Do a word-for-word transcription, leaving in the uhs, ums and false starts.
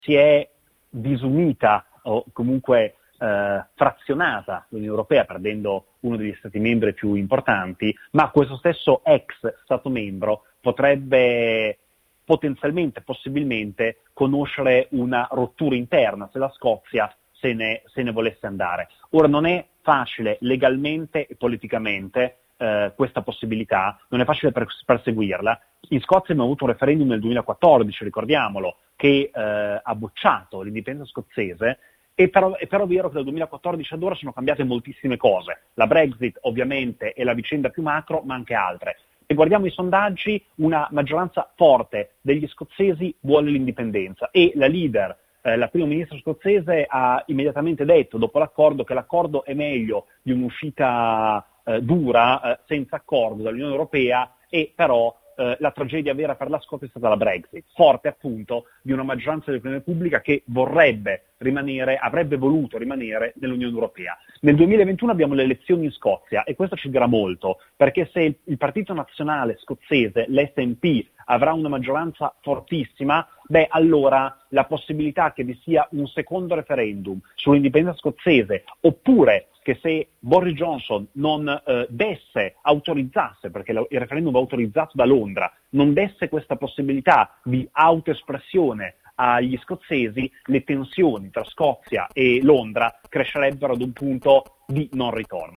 si è disunita o comunque eh, frazionata l'Unione Europea, perdendo uno degli Stati membri più importanti, ma questo stesso ex Stato membro potrebbe potenzialmente, possibilmente, conoscere una rottura interna se la Scozia se ne, se ne volesse andare. Ora non è facile legalmente e politicamente eh, questa possibilità, non è facile per, perseguirla. In Scozia abbiamo avuto un referendum nel duemilaquattordici, ricordiamolo, che eh, ha bocciato l'indipendenza scozzese, e però, è però vero che dal duemilaquattordici ad ora sono cambiate moltissime cose. La Brexit ovviamente è la vicenda più macro, ma anche altre. Se guardiamo i sondaggi, una maggioranza forte degli scozzesi vuole l'indipendenza e la leader, eh, la prima ministra scozzese, ha immediatamente detto, dopo l'accordo, che l'accordo è meglio di un'uscita eh, dura, eh, senza accordo dall'Unione Europea, e però eh, la tragedia vera per la Scozia è stata la Brexit, forte appunto di una maggioranza dell'opinione pubblica che vorrebbe rimanere, avrebbe voluto rimanere nell'Unione Europea. Nel duemilaventuno abbiamo le elezioni in Scozia e questo ci dirà molto, perché se il, il Partito Nazionale scozzese, l'S N P, avrà una maggioranza fortissima, beh, allora la possibilità che vi sia un secondo referendum sull'indipendenza scozzese, oppure che se Boris Johnson non eh, desse, autorizzasse, perché il referendum va autorizzato da Londra, non desse questa possibilità di autoespressione agli scozzesi, le tensioni tra Scozia e Londra crescerebbero ad un punto di non ritorno.